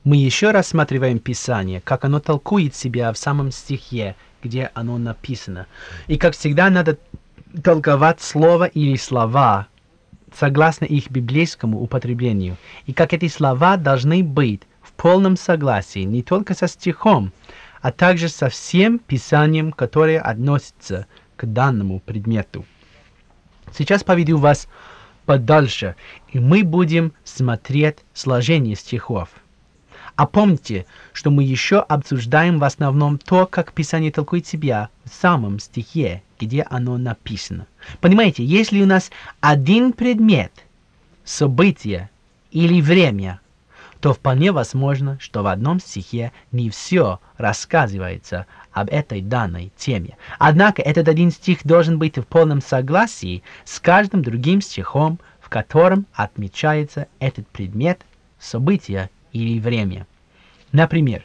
Мы еще рассматриваем Писание, как оно толкует себя в самом стихе, где оно написано. И, как всегда, надо толковать слово или слова согласно их библейскому употреблению. И как эти слова должны быть в полном согласии не только со стихом, а также со всем Писанием, которое относится к данному предмету. Сейчас поведу вас подальше, и мы будем смотреть сложение стихов. А помните, что мы еще обсуждаем в основном то, как Писание толкует себя в самом стихе, где оно написано. Понимаете, если у нас один предмет, событие или время, то вполне возможно, что в одном стихе не все рассказывается об этой данной теме. Однако этот один стих должен быть в полном согласии с каждым другим стихом, в котором отмечается этот предмет, событие или время. Например,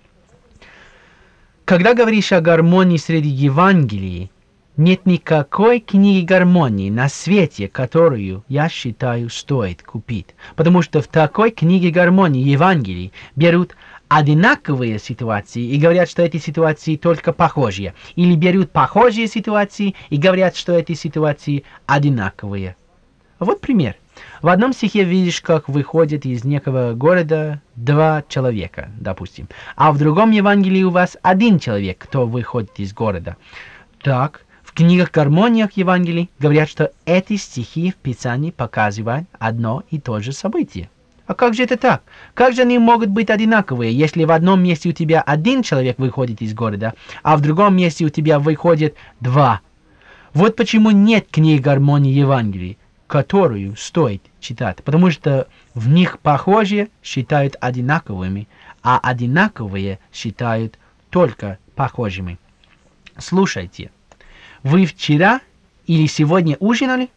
когда говоришь о гармонии среди Евангелий, нет никакой книги гармонии на свете, которую, я считаю, стоит купить. Потому что в такой книге гармонии Евангелий берут одинаковые ситуации и говорят, что эти ситуации только похожие. Или берут похожие ситуации и говорят, что эти ситуации одинаковые. Вот пример. В одном стихе видишь, как выходят из некого города два человека, допустим. А в другом Евангелии у вас один человек, кто выходит из города. Так, в книгах гармониях Евангелий говорят, что эти стихи в Писании показывают одно и то же событие. А как же это так? Как же они могут быть одинаковые, если в одном месте у тебя один человек выходит из города, а в другом месте у тебя выходит два? Вот почему нет книги гармонии Евангелий, которую стоит читать, потому что в них похожие считают одинаковыми, а одинаковые считают только похожими. Слушайте, вы вчера или сегодня ужинали?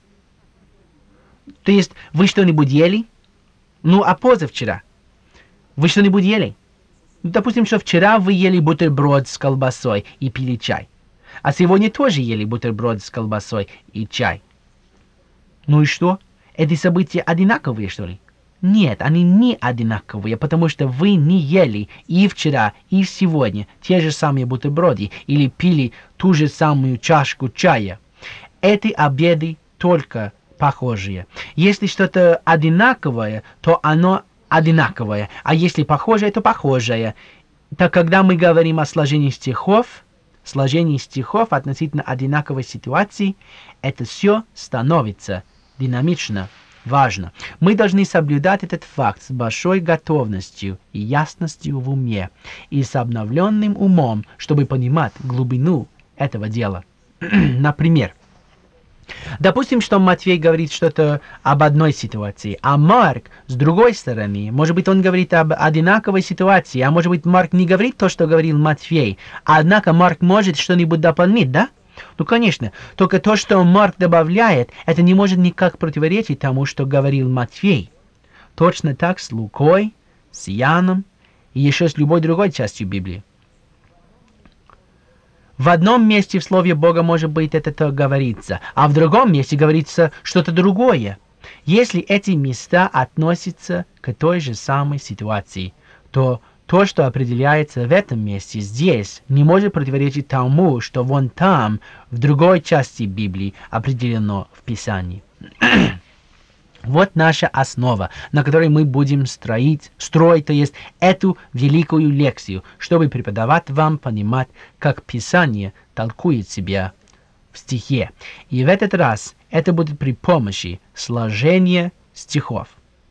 То есть вы что-нибудь ели? Ну, а позавчера? Вы что-нибудь ели? Допустим, что вчера вы ели бутерброд с колбасой и пили чай, а сегодня тоже ели бутерброд с колбасой и чай. Ну и что? Эти события одинаковые, что ли? Нет, они не одинаковые, потому что вы не ели и вчера, и сегодня те же самые бутерброды или пили ту же самую чашку чая. Эти обеды только похожие. Если что-то одинаковое, то оно одинаковое, а если похожее, то похожее. Так когда мы говорим о сложении стихов относительно одинаковой ситуации, это все становится динамично важно. Мы должны соблюдать этот факт с большой готовностью и ясностью в уме и с обновленным умом, чтобы понимать глубину этого дела. Например, допустим, что Матфей говорит что-то об одной ситуации, а Марк с другой стороны, может быть, он говорит об одинаковой ситуации, а может быть, Марк не говорит то, что говорил Матфей, однако Марк может что-нибудь дополнить, да? Ну, конечно, только то, что Марк добавляет, это не может никак противоречить тому, что говорил Матфей. Точно так с Лукой, с Иоанном и еще с любой другой частью Библии. В одном месте в Слове Бога, может быть, это говорится, а в другом месте говорится что-то другое. Если эти места относятся к той же самой ситуации, то то, что определяется в этом месте здесь, не может противоречить тому, что вон там, в другой части Библии, определено в Писании. Вот наша основа, на которой мы будем строить, то есть эту великую лекцию, чтобы преподавать вам понимать, как Писание толкует себя в стихе. И в этот раз это будет при помощи сложения стихов.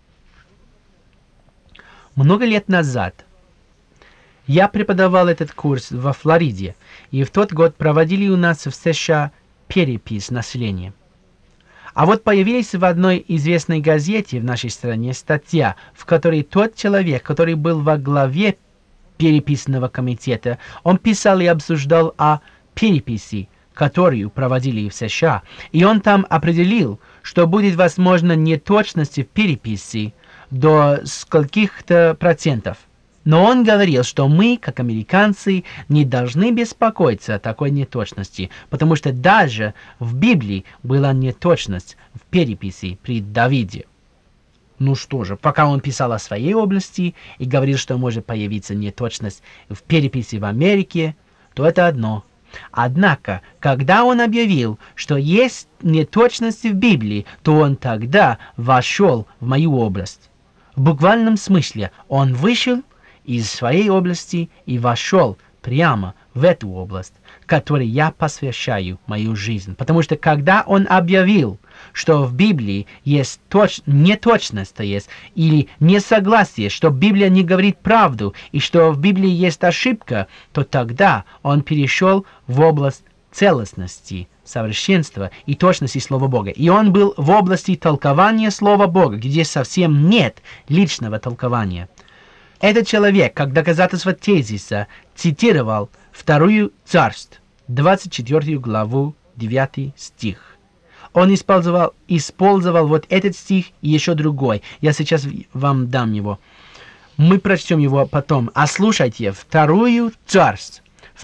Много лет назад я преподавал этот курс во Флориде, и в тот год проводили у нас в США перепись населения. А вот появилась в одной известной газете в нашей стране статья, в которой тот человек, который был во главе переписного комитета, он писал и обсуждал о переписи, которую проводили в США. И он там определил, что будет возможно неточности в переписи до скольких-то процентов. Но он говорил, что мы, как американцы, не должны беспокоиться о такой неточности, потому что даже в Библии была неточность в переписи при Давиде. Ну что же, пока он писал о своей области и говорил, что может появиться неточность в переписи в Америке, то это одно. Однако, когда он объявил, что есть неточности в Библии, то он тогда вошел в мою область. В буквальном смысле он вышел из своей области и вошел прямо в эту область, которой я посвящаю мою жизнь. Потому что когда он объявил, что в Библии есть неточность, то есть, или несогласие, что Библия не говорит правду, и что в Библии есть ошибка, то тогда он перешел в область целостности, совершенства и точности Слова Бога. И он был в области толкования Слова Бога, где совсем нет личного толкования. Этот человек, как доказательство тезиса, цитировал 2 Царств, 24 главу, 9 стих. Он использовал вот этот стих и еще другой. Я сейчас вам дам его. Мы прочтем его потом. А слушайте, 2 Царств,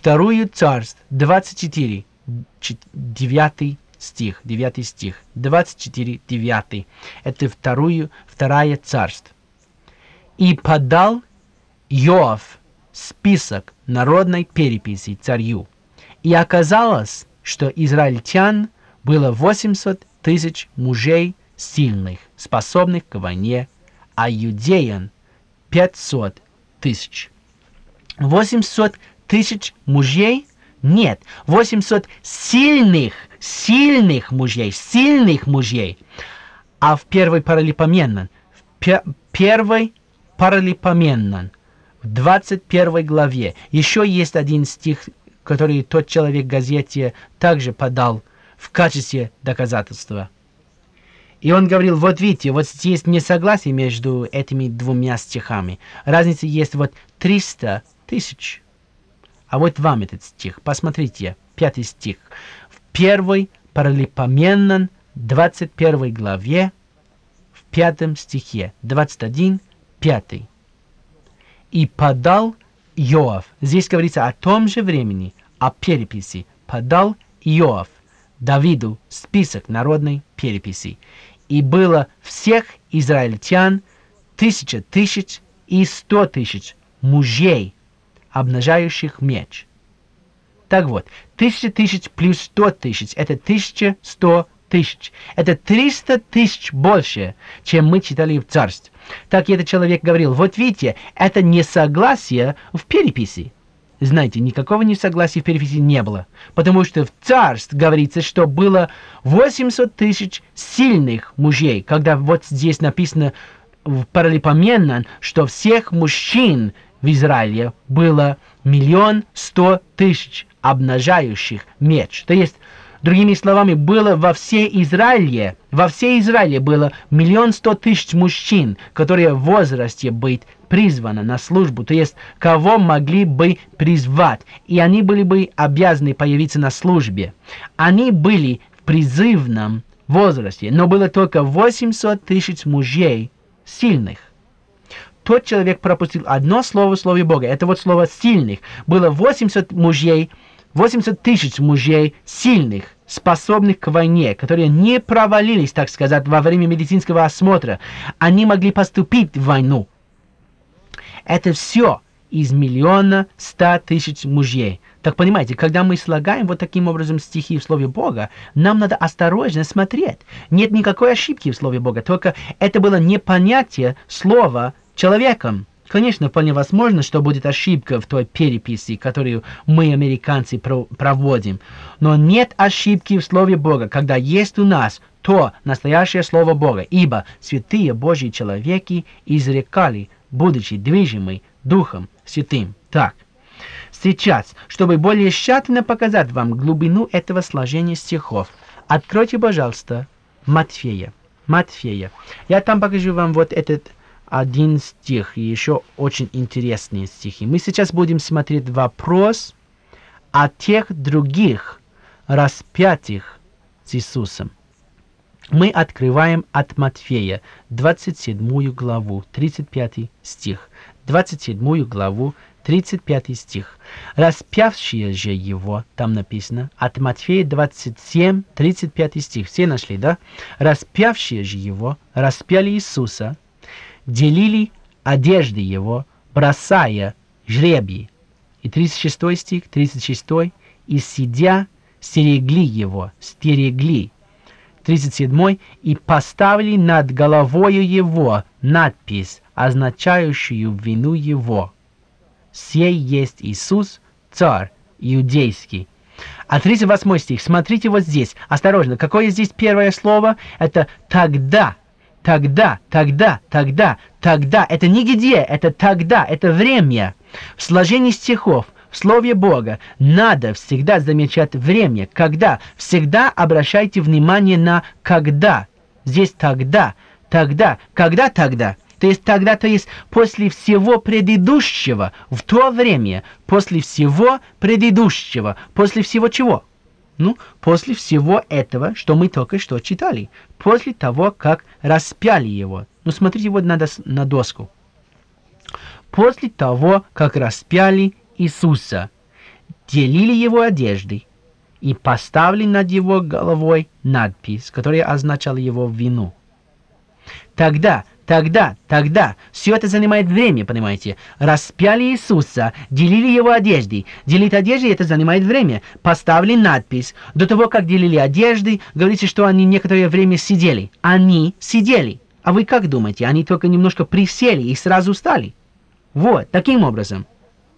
24, 9 стих, 24, 9. Это 2 Царств. «И подал Иоав список народной переписи царю. И оказалось, что израильтян было 800 тысяч мужей сильных, способных к войне, а иудеян 500 тысяч». 800 тысяч мужей? Нет, 800 сильных мужей. А в первой Паралипоменон, в 21 главе, еще есть один стих, который тот человек в газете также подал в качестве доказательства. И он говорил, вот видите, вот здесь несогласие между этими двумя стихами. Разница есть вот 300 тысяч. А вот вам этот стих. Посмотрите, 5 стих. В 1 Паралипоменон, 21 главе, в 5 стихе, 21, 5. «И подал Иоав». Здесь говорится о том же времени, о переписи. «Подал Иоав Давиду список народной переписи. И было всех израильтян 1000 тысяч и 100 тысяч мужей, обнажающих меч». Так вот, 1000 тысяч плюс 100 тысяч – это 1100 тысяч. Это 300 тысяч больше, чем мы читали в Царстве. Так этот человек говорил, вот видите, это несогласие в переписи. Знаете, никакого несогласия в переписи не было, потому что в Царстве говорится, что было 800 тысяч сильных мужей, когда вот здесь написано в Паралипоменон, что всех мужчин в Израиле было 1 100 000 обнажающих меч. То есть, другими словами, было во всей Израиле было 1 100 000 мужчин, которые в возрасте быть призваны на службу, то есть кого могли бы призвать, и они были бы обязаны появиться на службе. Они были в призывном возрасте, но было только 800 тысяч мужей сильных. Тот человек пропустил одно слово в Слове Бога, это вот слово «сильных». Было 800 тысяч мужей сильных, способных к войне, которые не провалились, так сказать, во время медицинского осмотра. Они могли поступить в войну. Это все из 1 100 000 мужей. Так понимаете, когда мы слагаем вот таким образом стихи в Слове Бога, нам надо осторожно смотреть. Нет никакой ошибки в Слове Бога, только это было непонятие слова человеком. Конечно, вполне возможно, что будет ошибка в той переписи, которую мы, американцы, проводим. Но нет ошибки в Слове Бога, когда есть у нас то настоящее Слово Бога, ибо святые Божьи человеки изрекали, будучи движимы Духом Святым. Так, сейчас, чтобы более тщательно показать вам глубину этого сложения стихов, откройте, пожалуйста, Матфея. Я там покажу вам вот этот один стих и еще очень интересные стихи. Мы сейчас будем смотреть вопрос о тех других распятых с Иисусом. Мы открываем от Матфея 27 главу, 35 стих. 27 главу, 35 стих. «Распявшие же его», там написано, от Матфея 27, 35 стих. Все нашли, да? «Распявшие же его распяли Иисуса делили одежды его, бросая жребий. И 36 стих, 36. И сидя, стерегли его, стерегли. 37. И поставили над головою его надпись, означающую вину его. Сей есть Иисус, царь иудейский. А 38 стих, смотрите вот здесь, осторожно, какое здесь первое слово? Это «тогда». Тогда, тогда, тогда, тогда. Это нигде, это тогда, это время. В сложении стихов, в Слове Бога надо всегда замечать время, когда. Всегда обращайте внимание на «когда». Здесь «тогда», «тогда», «когда тогда». То есть тогда, то есть после всего предыдущего, в то время, после всего предыдущего, после всего чего? Ну, после всего этого, что мы только что читали, после того, как распяли его. Ну, смотрите вот на доску. После того, как распяли Иисуса, делили его одежды и поставили над его головой надпись, которая означала его вину. Тогда, все это занимает время, понимаете? Распяли Иисуса, делили его одежды. Делить одежды, это занимает время. Поставили надпись. До того, как делили одежды, говорится, что они некоторое время сидели. Они сидели. А вы как думаете? Они только немножко присели и сразу встали. Вот, таким образом.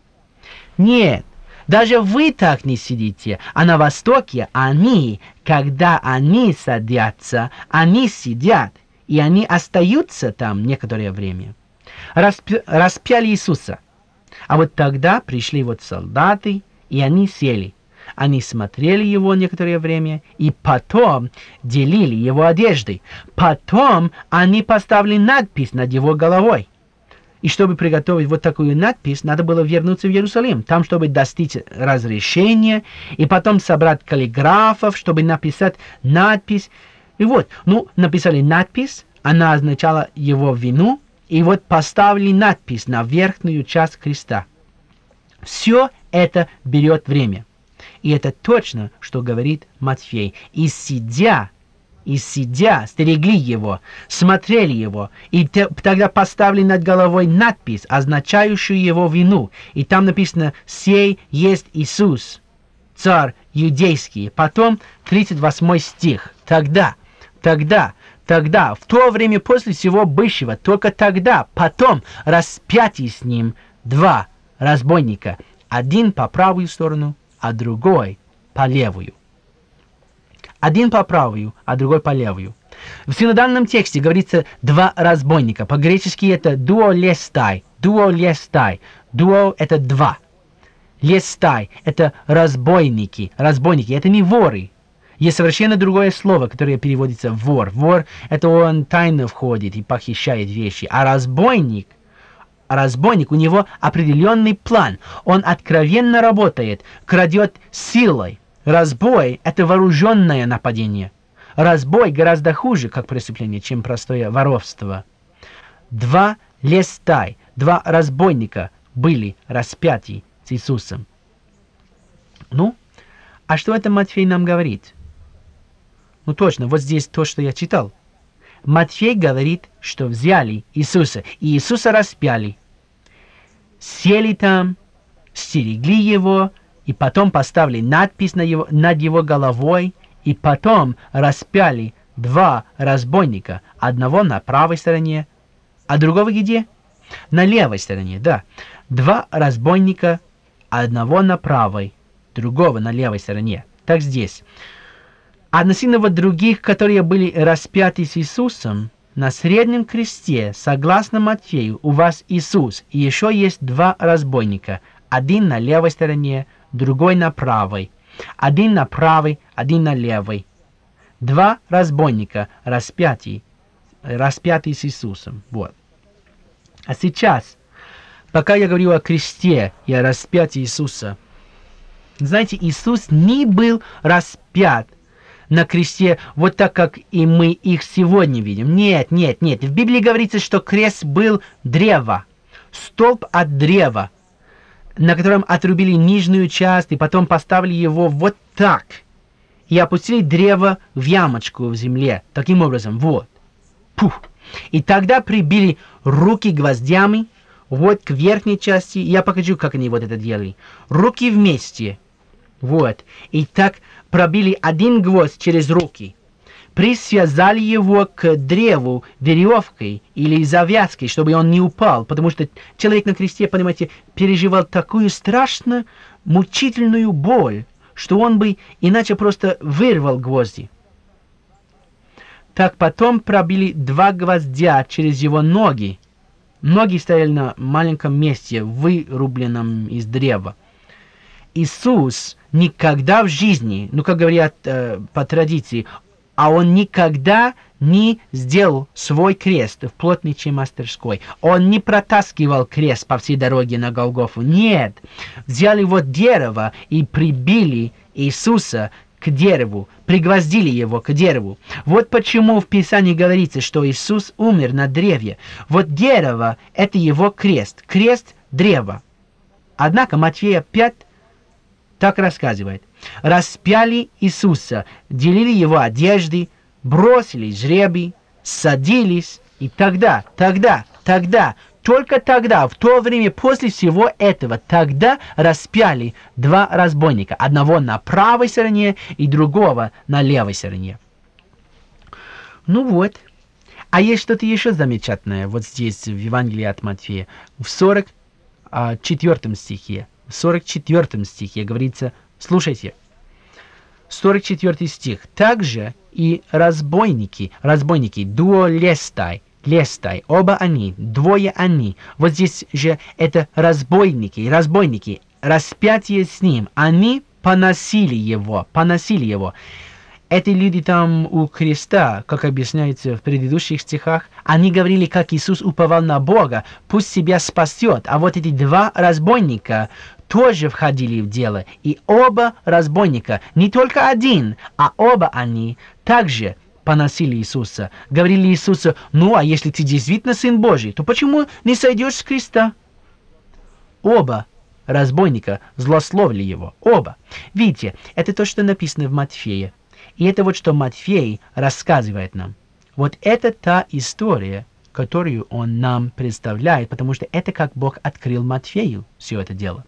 Нет, даже вы так не сидите. А на Востоке они, когда они садятся, они сидят. И они остаются там некоторое время. Распяли Иисуса. А вот тогда пришли вот солдаты, и они сели. Они смотрели его некоторое время, и потом делили его одежды. Потом они поставили надпись над его головой. И чтобы приготовить вот такую надпись, надо было вернуться в Иерусалим. Там, чтобы достичь разрешения, и потом собрать каллиграфов, чтобы написать надпись. И вот, написали надпись, она означала его вину, и вот поставили надпись на верхнюю часть креста. Все это берет время. И это точно, что говорит Матфей. И сидя, стерегли его, смотрели его, и тогда поставили над головой надпись, означающую его вину. И там написано «Сей есть Иисус, царь иудейский». Потом 38 стих. Тогда, в то время после всего бывшего, только тогда, потом распятие с ним два разбойника, один по правую сторону, а другой по левую. Один по правую, а другой по левую. В синодальном тексте говорится два разбойника. По-гречески это дуолестай. Дуо это два. Лестай это разбойники. Разбойники это не воры. Есть совершенно другое слово, которое переводится вор. Вор – это он тайно входит и похищает вещи. А разбойник, у него определенный план. Он откровенно работает, крадет силой. Разбой – это вооруженное нападение. Разбой гораздо хуже, как преступление, чем простое воровство. Два разбойника были распяты с Иисусом. А что это Матфей нам говорит? Точно, вот здесь то, что я читал. Матфей говорит, что взяли Иисуса, и Иисуса распяли. Сели там, стерегли его, и потом поставили надпись над его головой, и потом распяли два разбойника, одного на правой стороне, а другого где? На левой стороне, да. Два разбойника, одного на правой, другого на левой стороне. Так здесь. Относительно других, которые были распяты с Иисусом, на среднем кресте, согласно Матфею, у вас Иисус, и еще есть два разбойника. Один на левой стороне, другой на правой. Один на правой, один на левой. Два разбойника распяты с Иисусом. Вот. А сейчас, пока я говорю о кресте и о распятии Иисуса, знаете, Иисус не был распят на кресте вот так, как и мы их сегодня видим. Нет. В Библии говорится, что крест был древо, столб от древа, на котором отрубили нижнюю часть и потом поставили его вот так и опустили древо в ямочку в земле. Таким образом, вот. И тогда прибили руки гвоздями, вот к верхней части. Я покажу, как они вот это делали. Руки вместе. Вот. И так пробили один гвоздь через руки. Присвязали его к древу веревкой или завязкой, чтобы он не упал, потому что человек на кресте, понимаете, переживал такую страшную, мучительную боль, что он бы иначе просто вырвал гвозди. Так потом пробили 2 гвоздя через его ноги. Ноги стояли на маленьком месте, вырубленном из древа. Иисус никогда в жизни, ну, как говорят по традиции, он никогда не сделал свой крест в плотничьей мастерской. Он не протаскивал крест по всей дороге на Голгофу. Нет. Взяли вот дерево и прибили Иисуса к дереву, пригвоздили его к дереву. Вот почему в Писании говорится, что Иисус умер на древе. Вот дерево – это его крест. Крест – древо. Однако Матфея 5 так рассказывает. Распяли Иисуса, делили его одежды, бросили жребий, садились, и тогда, только тогда, в то время после всего этого, тогда распяли 2 разбойника, одного на правой стороне и другого на левой стороне. Ну вот. А есть что-то еще замечательное вот здесь в Евангелии от Матфея, в 44 стихе. В 44 стихе говорится, слушайте, 44 стих. Также и разбойники, дуо лестай, оба они, двое они. Вот здесь же это разбойники, распятие с ним. Они поносили его. Эти люди там у креста, как объясняется в предыдущих стихах, они говорили, как Иисус уповал на Бога, пусть себя спасет. А вот эти 2 разбойника тоже входили в дело. И оба разбойника, не только один, а оба они также поносили Иисуса. Говорили Иисусу, ну а если ты действительно Сын Божий, то почему не сойдешь с креста? Оба разбойника злословили его. Оба. Видите, это то, что написано в Матфея. И это вот что Матфей рассказывает нам. Вот это та история, которую он нам представляет, потому что это как Бог открыл Матфею все это дело.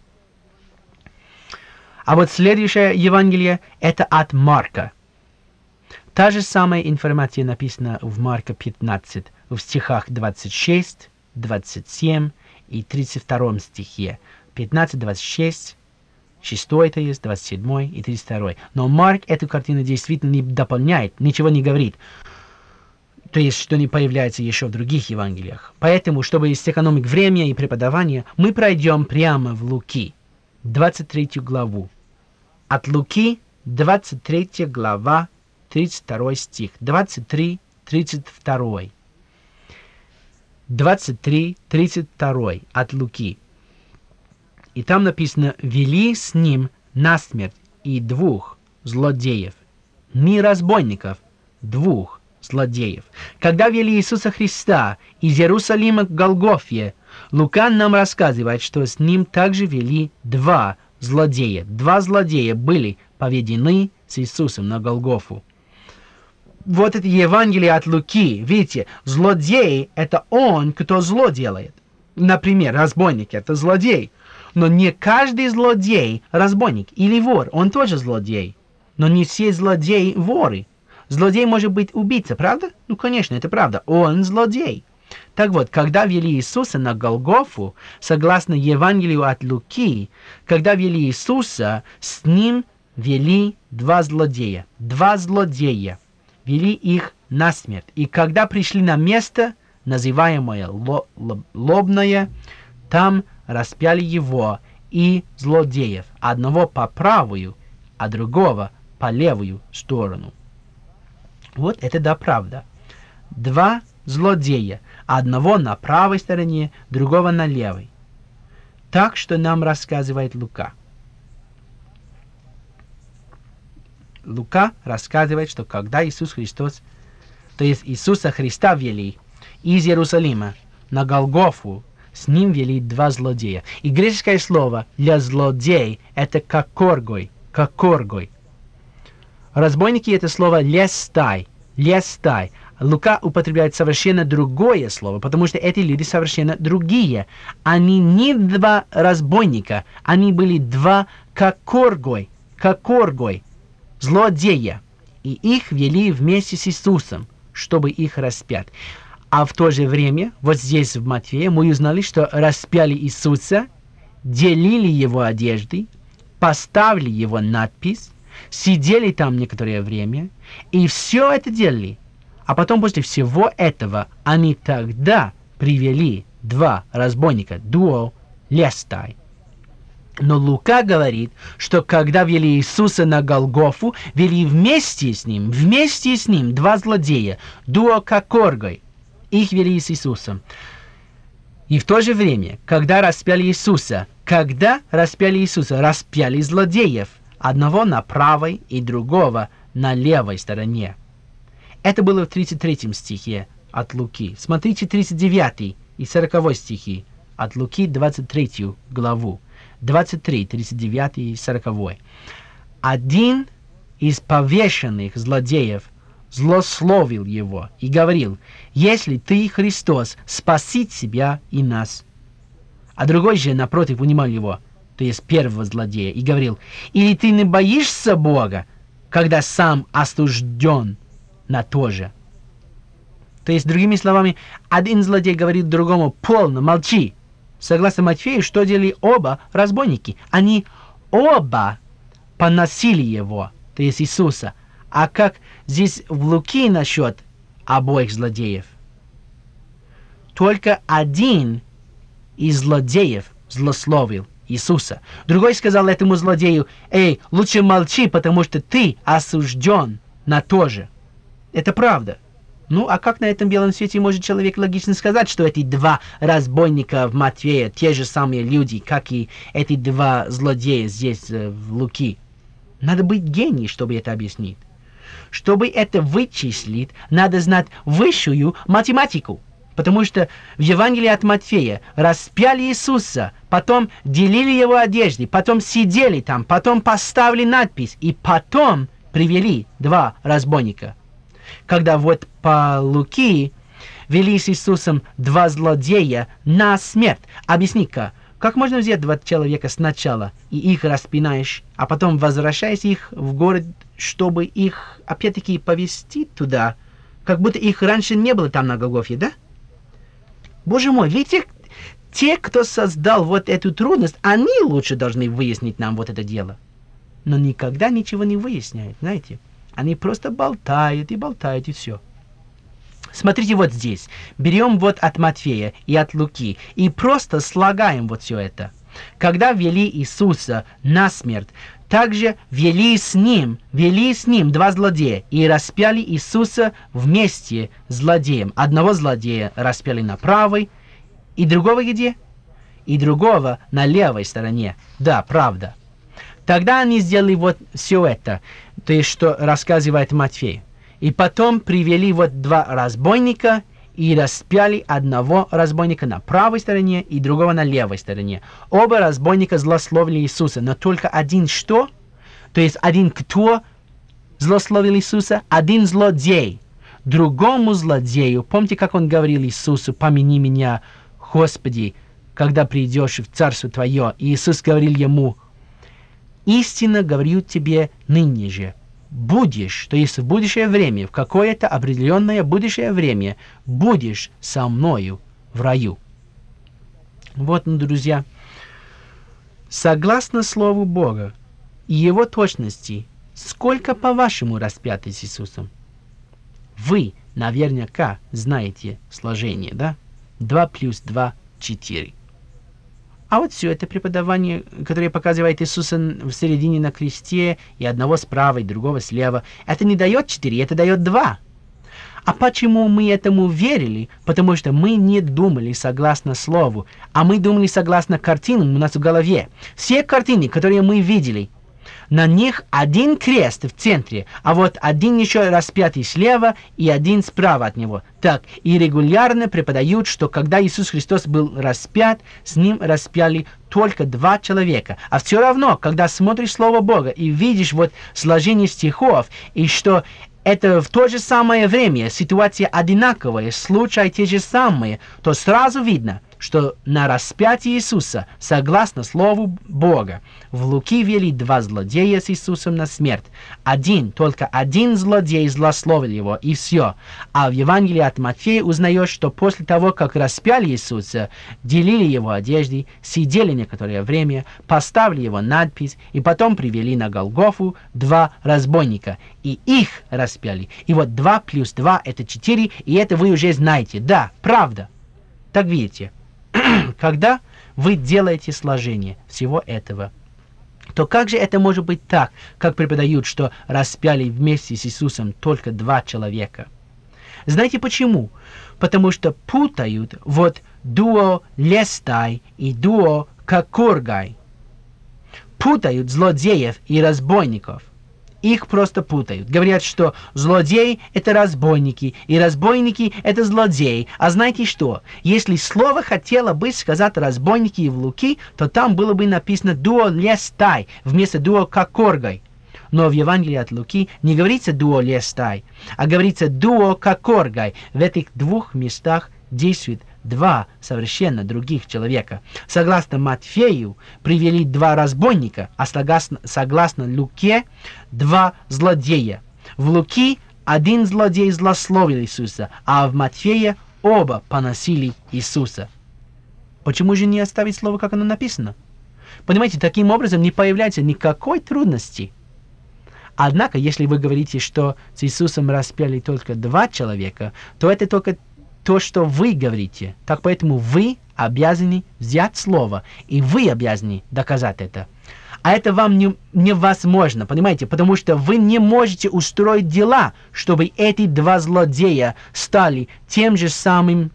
А вот следующее Евангелие – это от Марка. Та же самая информация написана в Марка 15, в стихах 26, 27 и 32 стихе. 15, 26, 6, то есть 27 и 32. Но Марк эту картину действительно не дополняет, ничего не говорит. То есть, что не появляется еще в других Евангелиях. Поэтому, чтобы сэкономить время и преподавание, мы пройдем прямо в Луки, 23 главу. От Луки, 23 глава, 32 стих. 23, 32. 23, 32 от Луки. И там написано, вели с ним насмерть и 2 злодеев. Не разбойников, 2 злодеев. Когда вели Иисуса Христа из Иерусалима к Голгофе, Лука нам рассказывает, что с ним также вели 2 злодея. 2 злодея были поведены с Иисусом на Голгофу. Вот это Евангелие от Луки. Видите, злодей – это он, кто зло делает. Например, разбойник – это злодей. Но не каждый злодей – разбойник или вор. Он тоже злодей. Но не все злодеи – воры. Злодей может быть убийца, правда? Ну, конечно, это правда. Он злодей. Так вот, когда вели Иисуса на Голгофу, согласно Евангелию от Луки, когда вели Иисуса, с ним вели 2 злодея. 2 злодея. Вели их насмерть. И когда пришли на место, называемое Лобное, там распяли его и злодеев, одного по правую, а другого по левую сторону. Вот это да правда. 2 злодея, одного на правой стороне, другого на левой. Так что нам рассказывает Лука. Лука рассказывает, что когда Иисус Христос, то есть Иисуса Христа вели из Иерусалима на Голгофу, с ним вели 2 злодея. И греческое слово для злодей это какоргой. Разбойники это слово лестай. Лука употребляет совершенно другое слово, потому что эти люди совершенно другие. Они не два разбойника, они были два кокоргой, злодея. И их вели вместе с Иисусом, чтобы их распять. А в то же время, вот здесь в Матфея, мы узнали, что распяли Иисуса, делили его одежды, поставили его надпись, сидели там некоторое время, и все это делали. А потом после всего этого они тогда привели два разбойника, дуо лестай. Но Лука говорит, что когда вели Иисуса на Голгофу, вели вместе с ним два злодея, дуо кокоргой. Их вели с Иисусом. И в то же время, когда распяли Иисуса, распяли злодеев, одного на правой и другого на левой стороне. Это было в 33 стихе от Луки. Смотрите 39 и 40 стихи от Луки 23 главу. 23, 39 и 40. Один из повешенных злодеев злословил его и говорил: «Если ты Христос, спаси себя и нас». А другой же, напротив, унимал его, то есть первого злодея, и говорил: «Или ты не боишься Бога, когда сам осужден на то же?» То есть, другими словами, один злодей говорит другому: «Полно, молчи». Согласно Матфею, что делали оба разбойники? Они оба поносили его, то есть Иисуса. А как здесь в Луки насчет обоих злодеев? Только один из злодеев злословил Иисуса. Другой сказал этому злодею: «Эй, лучше молчи, потому что ты осужден на то же». Это правда. Ну, а как на этом белом свете может человек логично сказать, что эти два разбойника в Матфея те же самые люди, как и эти два злодея здесь в Луки? Надо быть гением, чтобы это объяснить. Чтобы это вычислить, надо знать высшую математику. Потому что в Евангелии от Матфея распяли Иисуса, потом делили его одежды, потом сидели там, потом поставили надпись, и потом привели два разбойника. Когда вот по Луки вели с Иисусом два злодея на смерть. Объясни-ка, как можно взять два человека сначала и их распинаешь, а потом возвращаешь их в город, чтобы их опять-таки повезти туда, как будто их раньше не было там на Голгофе, да? Боже мой, видите, те, кто создал вот эту трудность, они лучше должны выяснить нам вот это дело. Но никогда ничего не выясняют, знаете. Они просто болтают, и все. Смотрите вот здесь. Берем вот от Матфея и от Луки и просто слагаем вот все это. Когда вели Иисуса на смерть, также вели с ним два злодея и распяли Иисуса вместе с злодеем. Одного злодея распяли на правой, и другого где? И другого на левой стороне. Да, правда. Тогда они сделали вот все это, то есть что рассказывает Матфей. И потом привели вот два разбойника и распяли одного разбойника на правой стороне и другого на левой стороне. Оба разбойника злословили Иисуса, но только один что? То есть один кто злословил Иисуса? Один злодей. Другому злодею, помните, как он говорил Иисусу: «Помяни меня, Господи, когда придешь в Царство Твое». И Иисус говорил ему: «Истинно говорю тебе ныне же, будешь, то есть в будущее время, в какое-то определенное будущее время, будешь со мною в раю». Вот, друзья, согласно Слову Бога и Его точности, сколько, по-вашему, распяты с Иисусом? Вы наверняка знаете сложение, да? 2 плюс 2 – 4. А вот все это преподавание, которое показывает Иисуса в середине на кресте, и одного справа, и другого слева, это не дает 4, это дает 2. А почему мы этому верили? Потому что мы не думали согласно Слову, а мы думали согласно картинам у нас в голове. Все картины, которые мы видели, на них один крест в центре, а вот один еще распятый слева и один справа от него. Так, и регулярно преподают, что когда Иисус Христос был распят, с ним распяли только 2 человека. А все равно, когда смотришь Слово Бога и видишь вот сложение стихов, и что это в то же самое время ситуация одинаковая, случаи те же самые, то сразу видно, что на распятии Иисуса, согласно Слову Бога, в Луки вели два злодея с Иисусом на смерть. Только один злодей злословил его, и все. А в Евангелии от Матфея узнаешь, что после того, как распяли Иисуса, делили его одежды, сидели некоторое время, поставили его надпись, и потом привели на Голгофу два разбойника, и их распяли. И вот 2 плюс 2 это 4, и это вы уже знаете. Да, правда. Так видите, когда вы делаете сложение всего этого, то как же это может быть так, как преподают, что распяли вместе с Иисусом только 2 человека? Знаете почему? Потому что путают вот дуо лестай и дуо какоргай. Путают злодеев и разбойников. Их просто путают. Говорят, что злодеи — это разбойники, и разбойники — это злодеи. А знаете что? Если слово хотело бы сказать разбойники в Луки, то там было бы написано «дуо лестай» вместо «дуо какоргай». Но в Евангелии от Луки не говорится «дуо лестай», а говорится «дуо какоргай». В этих 2 местах действует 2 совершенно других человека. Согласно Матфею, привели 2 разбойника, а согласно Луке 2 злодея. В Луки 1 злодей злословил Иисуса, а в Матфея оба поносили Иисуса. Почему же не оставить слово, как оно написано? Понимаете, таким образом не появляется никакой трудности. Однако, если вы говорите, что с Иисусом распяли только 2 человека, то это только то, что вы говорите. Так поэтому вы обязаны взять слово, и вы обязаны доказать это. А это вам невозможно, понимаете, потому что вы не можете устроить дела, чтобы эти 2 злодея стали тем же самыми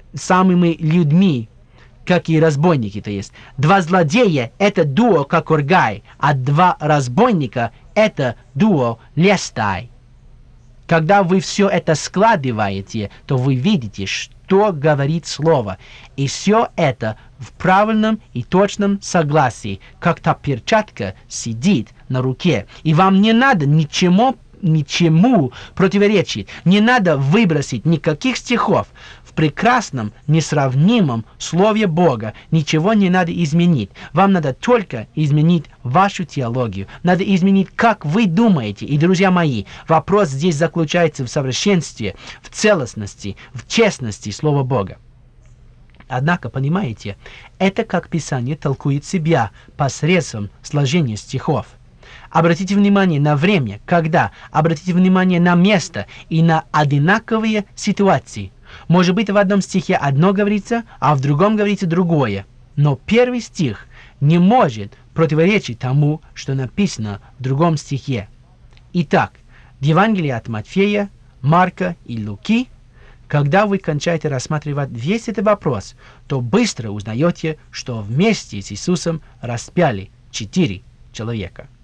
людьми, как и разбойники, то есть. 2 злодея — это дуо какоргай, а 2 разбойника — это дуо лестай. Когда вы все это складываете, то вы видите, что говорит слово. И все это в правильном и точном согласии, как та перчатка сидит на руке. И вам не надо ничему противоречить, не надо выбросить никаких стихов. В прекрасном, несравнимом Слове Бога ничего не надо изменить. Вам надо только изменить вашу теологию. Надо изменить, как вы думаете. И, друзья мои, вопрос здесь заключается в совершенстве, в целостности, в честности Слова Бога. Однако, понимаете, это как Писание толкует себя посредством сложения стихов. Обратите внимание на время, когда, обратите внимание на место и на одинаковые ситуации. Может быть, в одном стихе одно говорится, а в другом говорится другое. Но первый стих не может противоречить тому, что написано в другом стихе. Итак, в Евангелии от Матфея, Марка и Луки, когда вы кончаете рассматривать весь этот вопрос, то быстро узнаете, что вместе с Иисусом распяли 4 человека.